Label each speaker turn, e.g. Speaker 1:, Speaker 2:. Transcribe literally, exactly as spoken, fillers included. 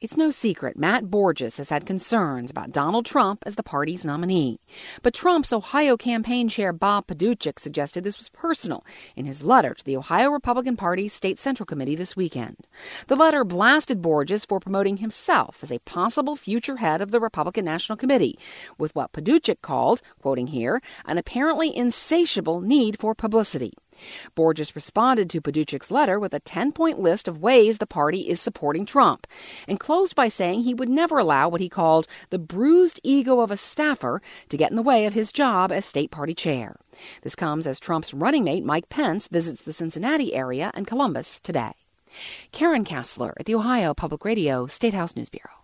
Speaker 1: It's no secret Matt Borges has had concerns about Donald Trump as the party's nominee. But Trump's Ohio campaign chair Bob Paduchik suggested this was personal in his letter to the Ohio Republican Party's State Central Committee this weekend. The letter blasted Borges for promoting himself as a possible future head of the Republican National Committee, with what Paduchik called, quoting here, an apparently insatiable need for publicity. Borges responded to Paduchik's letter with a ten-point list of ways the party is supporting Trump, and closed by saying he would never allow what he called the bruised ego of a staffer to get in the way of his job as state party chair. This comes as Trump's running mate Mike Pence visits the Cincinnati area and Columbus today. Karen Kassler at the Ohio Public Radio State House News Bureau.